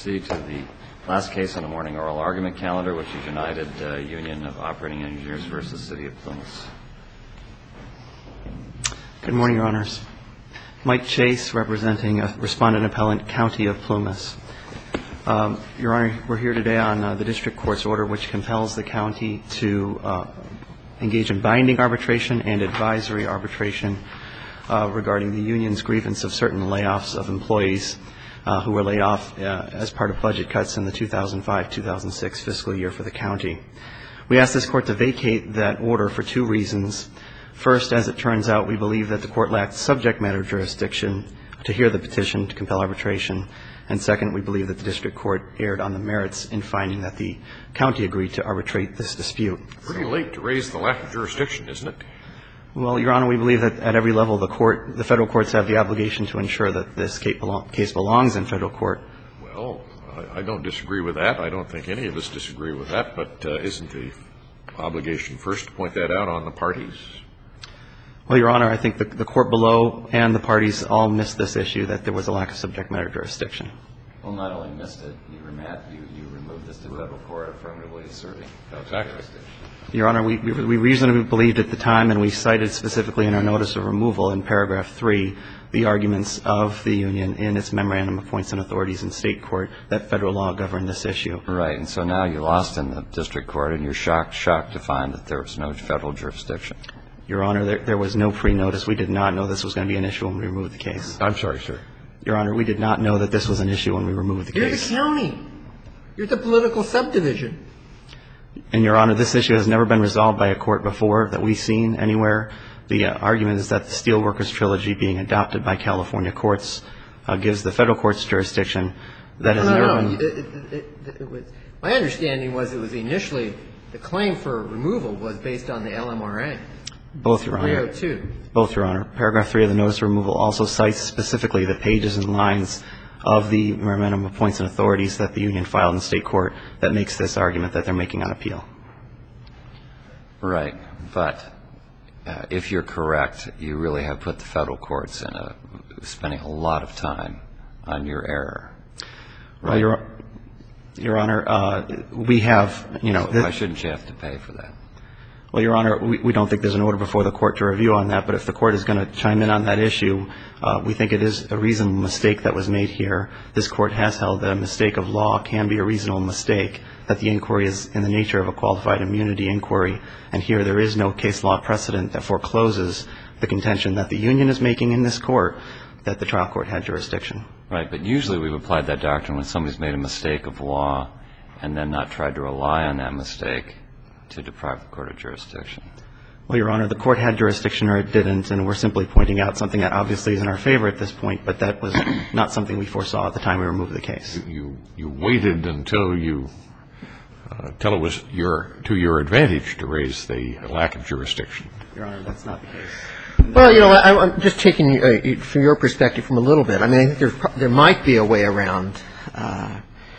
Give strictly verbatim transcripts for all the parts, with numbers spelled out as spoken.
proceed to the last case on the morning oral argument calendar, which is United uh, Union of Operating Engineers versus City of Plumas. Good morning, Your Honors. Mike Chase, representing a respondent appellant, County of Plumas. Um, Your Honor, we're here today on uh, the district court's order which compels the county to uh, engage in binding arbitration and advisory arbitration uh, regarding the union's grievance of certain layoffs of employees uh, who were laid off uh, as part of budget cuts in the two thousand five two thousand six fiscal year for the county. We ask this court to vacate that order for two reasons. First, as it turns out, we believe that the court lacked subject matter jurisdiction to hear the petition to compel arbitration. And second, we believe that the district court erred on the merits in finding that the county agreed to arbitrate this dispute. Pretty late to raise the lack of jurisdiction, isn't it? Well, Your Honor, we believe that at every level the court, the federal courts have the obligation to ensure that this case belongs in federal court. Well, I, I don't disagree with that. I don't think any of us disagree with that. But uh, isn't the obligation first to point that out on the parties? Well, Your Honor, I think the, the court below and the parties all missed this issue, that there was a lack of subject matter jurisdiction. Well, not only missed it, you, remat, you, you removed this to federal court affirmatively asserting exactly. jurisdiction. Your Honor, we, we, we reasonably believed at the time, and we cited specifically in our notice of removal in paragraph three, the arguments of the union in its memorandum of points and authorities in state court that federal law governed this issue. Right, and so now you lost in the district court, and you're shocked, shocked to find that there was no federal jurisdiction. Your Honor, there, there was no pre-notice. We did not know this was going to be an issue when we removed the case. I'm sorry, sir. Your Honor, we did not know that this was an issue when we removed the You're case. the county. You're the political subdivision. And, Your Honor, this issue has never been resolved by a court before that we've seen anywhere. The uh, argument is that the Steelworkers Trilogy being adopted by California courts uh, gives the federal courts jurisdiction. That has no, never no, been. no. It, it, it, it was, my understanding was it was initially the claim for removal was based on the L M R A. Both, Your Honor. three oh two. Both, Your Honor. Paragraph three of the notice of removal also cites specifically the pages and lines of the memorandum of points and authorities that the union filed in state court that makes this argument that they're making on appeal. Right, but uh, if you're correct, you really have put the federal courts in a spending a lot of time on your error. Right? Well, Your, Your Honor, uh, we have, you know. So why shouldn't you have to pay for that? Well, Your Honor, we, we don't think there's an order before the court to review on that, but if the court is going to chime in on that issue, uh, we think it is a reasonable mistake that was made here. This court has held that a mistake of law can be a reasonable mistake, that the inquiry is in the nature of a qualified immunity inquiry, and here there is no case law precedent that forecloses the contention that the union is making in this court that the trial court had jurisdiction. Right, but usually we've applied that doctrine when somebody's made a mistake of law and then not tried to rely on that mistake to deprive the court of jurisdiction. Well, Your Honor, the court had jurisdiction or it didn't, and we're simply pointing out something that obviously is in our favor at this point, but that was not something we foresaw at the time we removed the case. You, you waited until you, uh, until it was your, to your advantage to raise the lack of jurisdiction. Your Honor, that's not the case. Well, you know, I, I'm just taking uh, from your perspective from a little bit. I mean, I think there's, there might be a way around. Uh,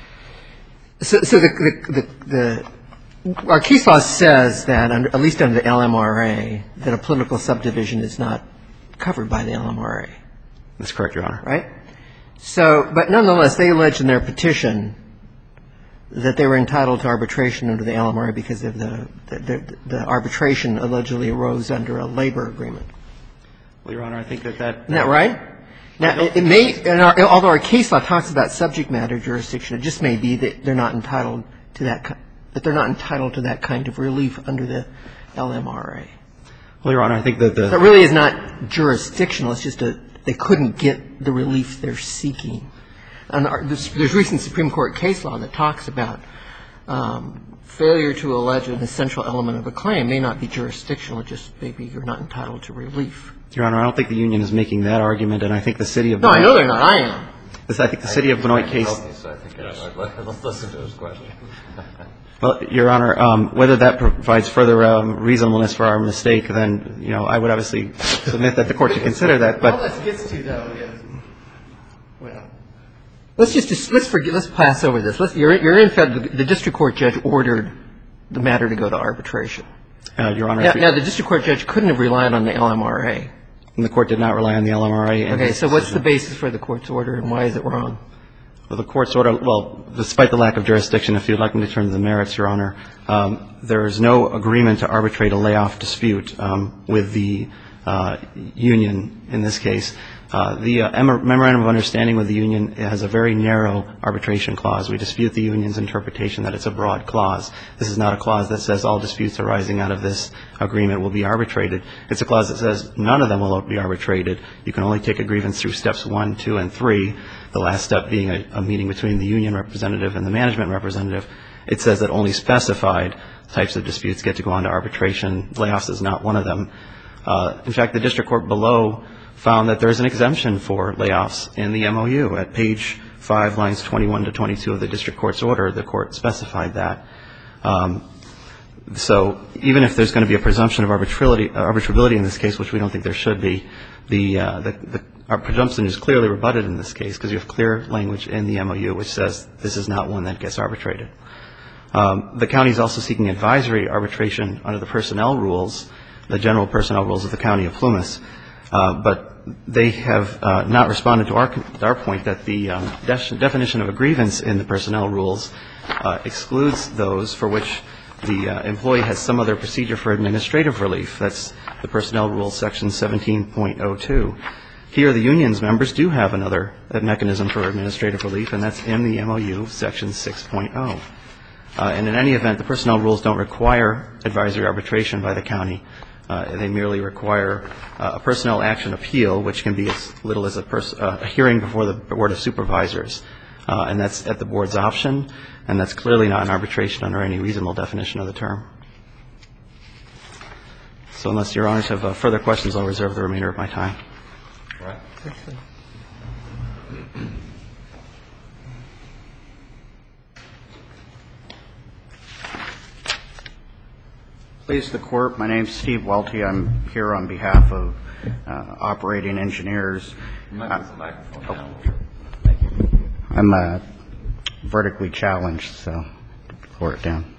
so, so the, the, the, the our case law says that, under, at least under the L M R A, that a political subdivision is not covered by the L M R A. That's correct, Your Honor. Right? So, but nonetheless, they alleged in their petition that they were entitled to arbitration under the L M R A because of the, the, the, the arbitration allegedly arose under a labor agreement. Well, Your Honor, I think that that... Isn't that right? Now, it, it may, and our, although our case law talks about subject matter jurisdiction, it just may be that they're not entitled to that, that they're not entitled to that kind of relief under the L M R A. Well, Your Honor, I think that the... So it really is not jurisdictional. It's just a, they couldn't get the relief they're seeking. And our, there's, there's recent Supreme Court case law that talks about um, failure to allege an essential element of a claim may not be jurisdictional. It just maybe you're not entitled to relief. Your Honor, I don't think the union is making that argument, and I think the city of... No, I know they're not. I am. I think the city of Benoit case... So I think I'd let's listen to his question. Well, Your Honor, um, whether that provides further um, reasonableness for our mistake, then, you know, I would obviously submit that the court should consider that, but... All this gets to, though, is, well, let's just, just let's forget, let's pass over this. Let's, you're, you're in Fed, the district court judge ordered the matter to go to arbitration. Uh, Your Honor... Now, now, the district court judge couldn't have relied on the L M R A. And the court did not rely on the L M R A. Okay, so what's the basis for the court's order, and why is it wrong? Well, the Court's order, well, despite the lack of jurisdiction, if you'd like me to turn to the merits, Your Honor, um, there is no agreement to arbitrate a layoff dispute um, with the uh, union in this case. Uh, the uh, memorandum of understanding with the union has a very narrow arbitration clause. We dispute the union's interpretation that it's a broad clause. This is not a clause that says all disputes arising out of this agreement will be arbitrated. It's a clause that says none of them will be arbitrated. You can only take a grievance through steps one, two, and three, the last step being a, a meeting between the union representative and the management representative. It says that only specified types of disputes get to go on to arbitration. Layoffs is not one of them. Uh, in fact, the district court below found that there is an exemption for layoffs in the M O U. At page five, lines twenty-one to twenty-two of the district court's order, the court specified that. Um, so even if there's going to be a presumption of arbitrability, uh, arbitrability in this case, which we don't think there should be, the, uh, the, the our presumption is clearly rebutted in this case because you have clear language in the M O U which says this is not one that gets arbitrated. Um, the county is also seeking advisory arbitration under the personnel rules, the general personnel rules of the County of Plumas. Uh, but they have uh, not responded to our, to our point that the um, de- definition of a grievance in the personnel rules uh, excludes those for which the uh, employee has some other procedure for administrative relief. That's the personnel rules section seventeen point oh two. Here the union's members do have another mechanism for administrative relief, and that's in the M O U section six point oh. Uh, and in any event, the personnel rules don't require advisory arbitration by the county. Uh, they merely require uh, a personnel action appeal, which can be as little as a, pers- uh, a hearing before the Board of Supervisors. Uh, and that's at the board's option, and that's clearly not an arbitration under any reasonable definition of the term. So unless Your Honors have uh, further questions, I'll reserve the remainder of my time. All right. Please, the Court. My name is Steve Welty. I'm here on behalf of uh, operating engineers. You might move the microphone down. Thank you. I'm uh, vertically challenged, so lower it down.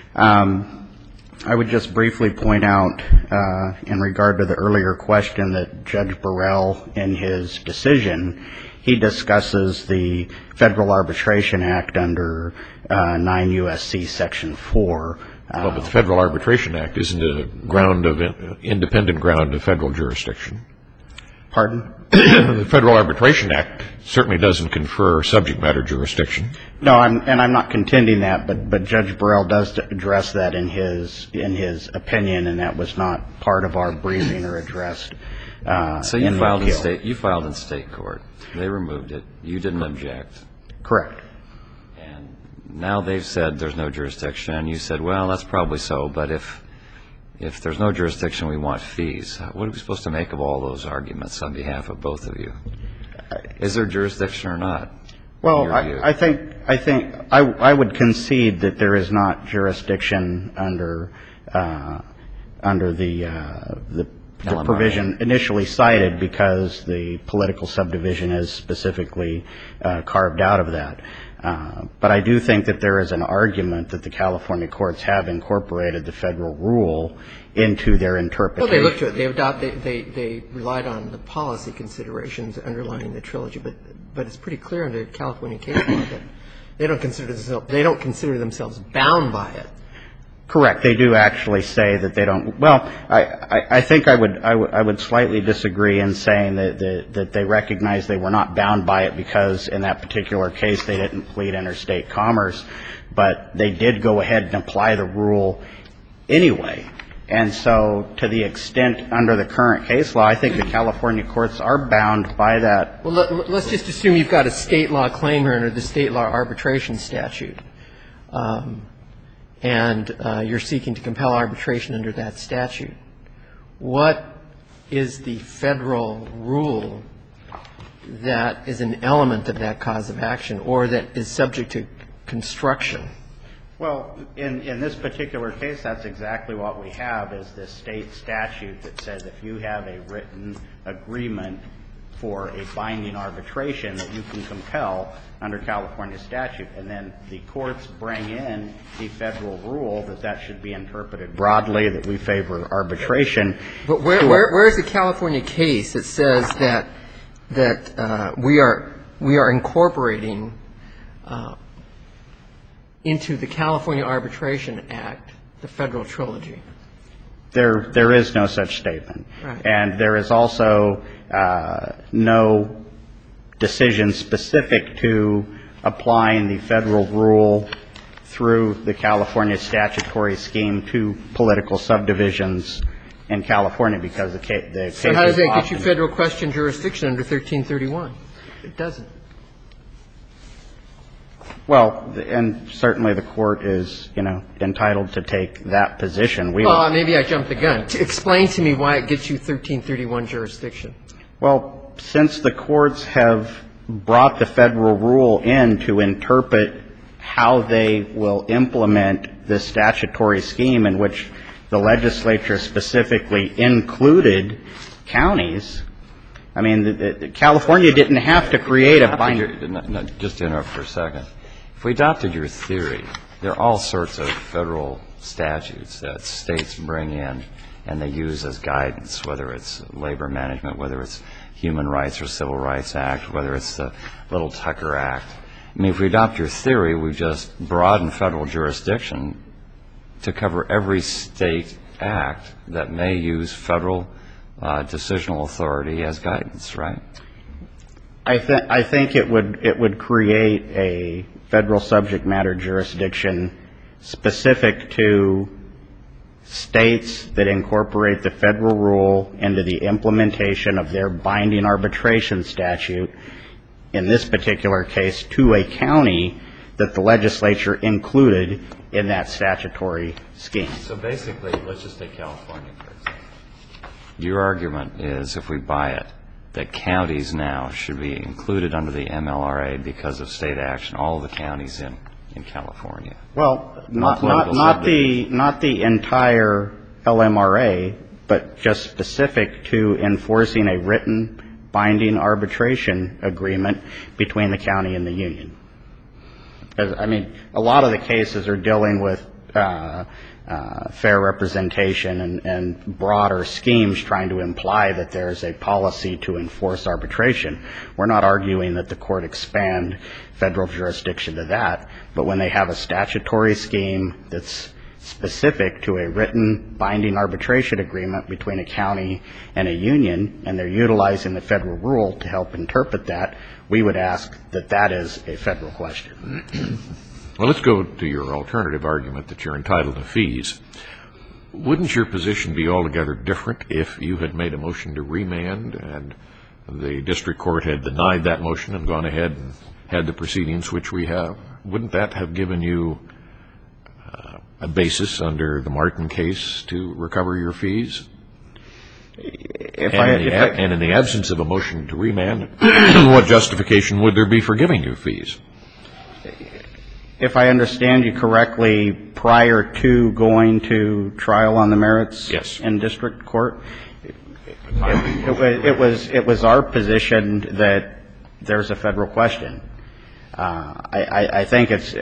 Um, I would just briefly point out, uh, in regard to the earlier question, that Judge Burrell, in his decision, he discusses the Federal Arbitration Act under uh, nine U S C Section four. Well, but the Federal Arbitration Act isn't a ground of independent ground of federal jurisdiction. Pardon? The Federal Arbitration Act certainly doesn't confer subject matter jurisdiction. No, I'm, and I'm not contending that, but, but Judge Burrell does address that in his in his opinion, and that was not part of our briefing or addressed. Uh, so you in filed the in appeal. state. You filed in state court. They removed it. You didn't object. Correct. And now they've said there's no jurisdiction, and you said, well, that's probably so, but if if there's no jurisdiction, we want fees. What are we supposed to make of all those arguments on behalf of both of you? Is there jurisdiction or not? Well, I, I think I think I, I would concede that there is not jurisdiction under uh, under the uh, the, the provision initially cited because the political subdivision is specifically uh, carved out of that. Uh, but I do think that there is an argument that the California courts have incorporated the federal rule into their interpretation. Well, they looked at it. They, adopt, they, they, they relied on the policy considerations underlying the trilogy, but but it's pretty clear under California case law that they don't consider themselves they don't consider themselves bound by it. Correct. They do actually say that they don't. Well, I, I, I think I would, I, w- I would slightly disagree in saying that, that, that they recognize they were not bound by it because in that particular case they didn't plead interstate commerce, but they did go ahead and apply the rule anyway. And so to the extent under the current case law, I think the California courts are bound by that. Well, let, let's just assume you've got a state law claim here under the state law arbitration statute. Um, and uh, you're seeking to compel arbitration under that statute. What is the federal rule that is an element of that cause of action or that is subject to construction? Well, in, in this particular case, that's exactly what we have is this state statute that says if you have a written agreement for a binding arbitration that you can compel under California statute. And then the courts bring in the federal rule that that should be interpreted broadly, that we favor arbitration. But where, where, where is the California case that says that that uh, we are we are incorporating uh, into the California Arbitration Act, the federal trilogy. There, there is no such statement. Right. And there is also uh, no decision specific to applying the federal rule through the California statutory scheme to political subdivisions in California, because the case the case So how does is that get you often- federal question jurisdiction under thirteen thirty-one? It doesn't. Well, th- and certainly the court is, you know, entitled to take that position. We Well, would- maybe I jumped the gun. To explain to me why it gets you thirteen thirty-one jurisdiction. Well, since the courts have brought the federal rule in to interpret how they will implement the statutory scheme in which the legislature specifically included counties, I mean, the, the, California didn't have to create a binding. No, no, just to interrupt for a second. If we adopted your theory, there are all sorts of federal statutes that states bring in and they use as guidance, whether it's labor management, whether it's Human Rights or Civil Rights Act, whether it's the Little Tucker Act. I mean, if we adopt your theory, we've just broadened federal jurisdiction to cover every state act that may use federal uh, decisional authority as guidance, right? I think I think it would it would create a federal subject matter jurisdiction specific to states that incorporate the federal rule into the implementation of their binding arbitration statute, in this particular case, to a county that the legislature included in that statutory scheme. So basically, let's just take California, for example. Your argument is, if we buy it, that counties now should be included under the M L R A because of state action, all the counties in, in California. Well, not, not, political not the, not the entire L M R A, but just specific to enforcing a written binding arbitration agreement between the county and the union. Because, I mean, a lot of the cases are dealing with uh, uh, fair representation and, and broader schemes trying to imply that there's a policy to enforce arbitration. We're not arguing that the court expand federal jurisdiction to that, but when they have a statutory scheme that's specific to a written binding arbitration agreement between a county and a union, and they're utilizing the federal rule to help interpret that, we would ask that that is a federal question. Well, let's go to your alternative argument that you're entitled to fees. Wouldn't your position be altogether different if you had made a motion to remand and the district court had denied that motion and gone ahead and had the proceedings which we have? Wouldn't that have given you uh, a basis under the Martin case to recover your fees? If and, I, in the, if I, and in the absence of a motion to remand, what justification would there be for giving you fees? If I understand you correctly, prior to going to trial on the merits Yes. in district court, it, it, was, it was it was our position that there's a federal question. Uh, I, I, I think it's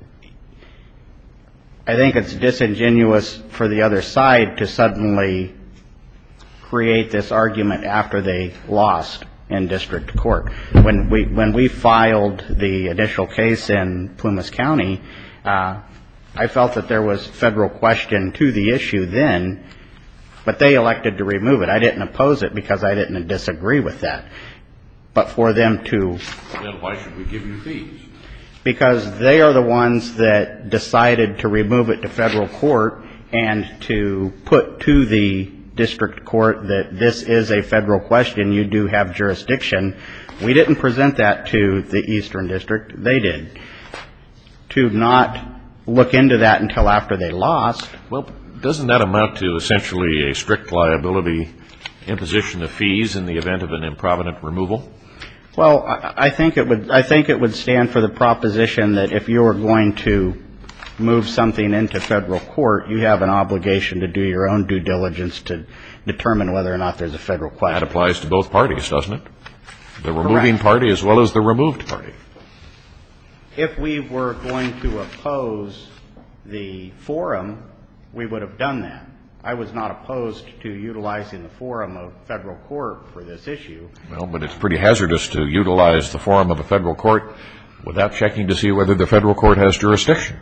I think it's disingenuous for the other side to suddenly create this argument after they lost in district court. When we when we filed the initial case in Plumas County, uh, I felt that there was federal question to the issue then, but they elected to remove it. I didn't oppose it because I didn't disagree with that. But for them to... Then why should we give you fees? Because they are the ones that decided to remove it to federal court and to put to the district court that this is a federal question, you do have jurisdiction. We didn't present that to the Eastern District. They did. To not look into that until after they lost. Well, doesn't that amount to essentially a strict liability imposition of fees in the event of an improvident removal? Well, I, I think it would I think it would stand for the proposition that if you were going to move something into federal court, you have an obligation to do your own due diligence to determine whether or not there's a federal question. That applies to both parties, doesn't it? The removing party as well as the removed party. If we were going to oppose the forum, we would have done that. I was not opposed to utilizing the forum of federal court for this issue. Well, but it's pretty hazardous to utilize the forum of a federal court without checking to see whether the federal court has jurisdiction.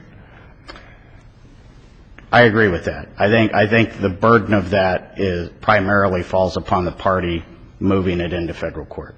I agree with that. I think I think the burden of that is primarily falls upon the party moving it into federal court.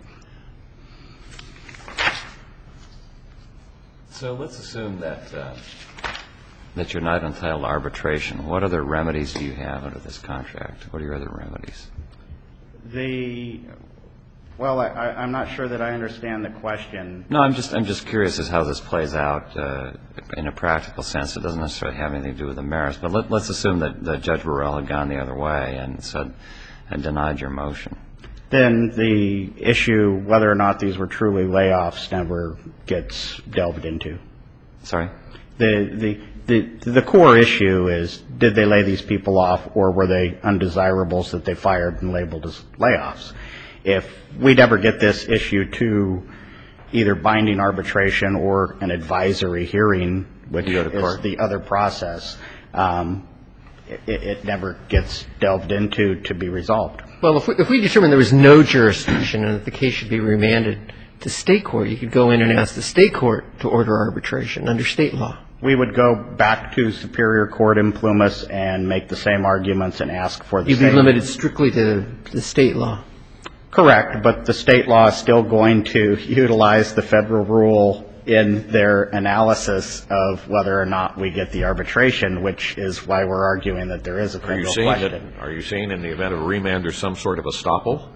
So let's assume that uh, that you're not entitled to arbitration. What other remedies do you have under this contract? What are your other remedies? The well, I, I'm not sure that I understand the question. No, I'm just I'm just curious as how this plays out uh, in a practical sense. It doesn't necessarily have anything to do with the merits. But let, let's assume that, that Judge Burrell had gone the other way and said and denied your motion. Then the issue whether or not these were truly layoffs never gets delved into. Sorry? The the the the core issue is, did they lay these people off, or were they undesirables that they fired and labeled as layoffs? If we never get this issue to either binding arbitration or an advisory hearing, which is the other process, um, it, it never gets delved into to be resolved. Well, if we, if we determine there was no jurisdiction and that the case should be remanded to state court, you could go in and ask the state court to order arbitration under state law. We would go back to Superior Court in Plumas and make the same arguments and ask for the You'd same. be limited strictly to the state law. Correct, but the state law is still going to utilize the federal rule in their analysis of whether or not we get the arbitration, which is why we're arguing that there is a Are you federal saying question. that, are you saying in the event of a remand there's some sort of estoppel?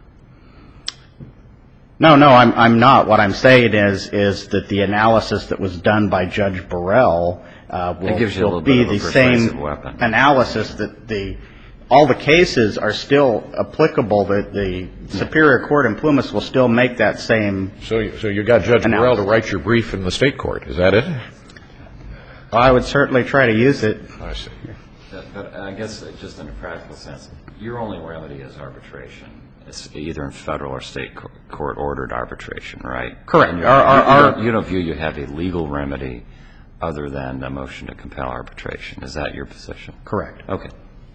No, no, I'm I'm not. What I'm saying is is that the analysis that was done by Judge Burrell uh, will, gives you a will little bit be of a the persuasive same weapon. analysis that the all the cases are still applicable. That the Superior Court in Plumas will still make that same. So, you- so you got Judge Burrell to write your brief in the state court. Is that it? I would certainly try to use it. I see. But, but I guess just in a practical sense, your only remedy is arbitration. It's either in federal or state co- court ordered arbitration, right? Correct. And Our- our- you, our- don't, you don't view you have a legal remedy other than a motion to compel arbitration. Is that your position? Correct. Okay.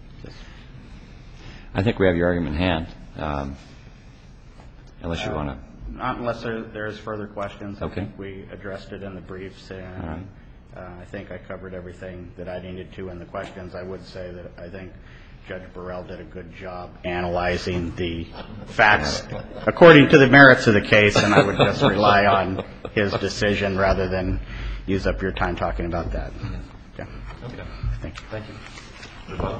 I think we have your argument in hand, um, unless you want to. Not unless there, there's further questions. Okay. I think we addressed it in the briefs, and All right. uh, I think I covered everything that I needed to in the questions. I would say that I think Judge Burrell did a good job analyzing the facts according to the merits of the case, and I would just rely on his decision rather than use up your time talking about that. Okay. Okay. Thank you. Thank you.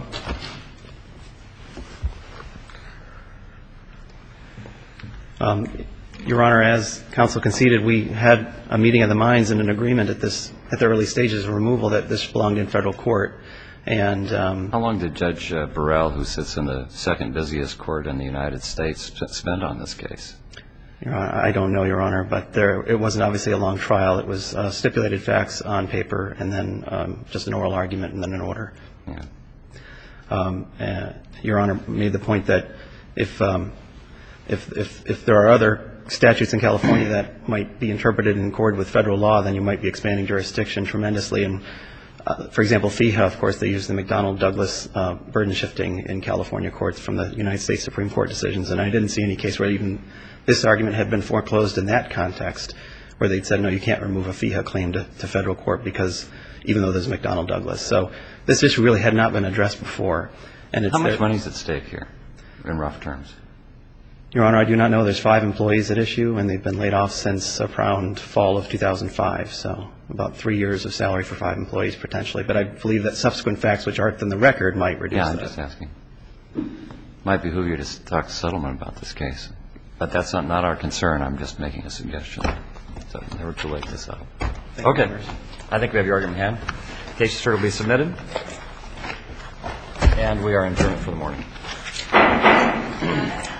Um, Your Honor, as counsel conceded, we had a meeting of the minds and an agreement at this, at the early stages of removal that this belonged in federal court. And um, How long did Judge uh, Burrell, who sits in the second busiest court in the United States, sp- spend on this case? Your Honor, I don't know, Your Honor, but there, it wasn't obviously a long trial. It was uh, stipulated facts on paper and then um, just an oral argument and then an order. Yeah. Um, uh, Your Honor made the point that if, um, if, if, if there are other statutes in California that might be interpreted in accord with federal law, then you might be expanding jurisdiction tremendously. And, uh, for example, FEHA, of course, they use the McDonnell-Douglas uh, burden shifting in California courts from the United States Supreme Court decisions. And I didn't see any case where even this argument had been foreclosed in that context, where they'd said, no, you can't remove a FEHA claim to, to federal court because even though there's McDonnell-Douglas. So this issue really had not been addressed before. And it's How much that- money is at stake here, in rough terms? Your Honor, I do not know. There's five employees at issue, and they've been laid off since around fall of two thousand five, so about three years of salary for five employees potentially. But I believe that subsequent facts which aren't in the record might reduce Yeah, that. I'm just asking. Might behoove you to s- talk to settlement about this case. But that's not, not our concern. I'm just making a suggestion. So never too late to settle. Thank you, Okay. Your Honor. I think we have your argument in hand. Case is will be submitted. And we are adjourned for the morning.